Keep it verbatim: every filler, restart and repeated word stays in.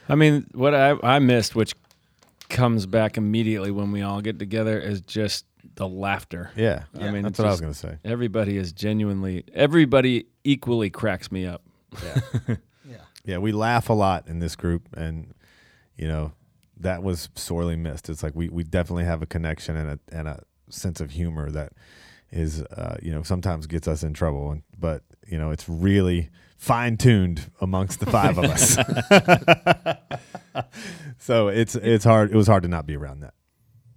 I mean, what I, I missed, which comes back immediately when we all get together, is just the laughter. Yeah, I yeah mean, that's what I was going to say. Everybody is genuinely, everybody equally cracks me up. Yeah. yeah, yeah. We laugh a lot in this group, and you know that was sorely missed. It's like we, we definitely have a connection and a and a sense of humor that is uh, you know sometimes gets us in trouble, and but you know it's really fine tuned amongst the five of us. So it's it's hard. It was hard to not be around that.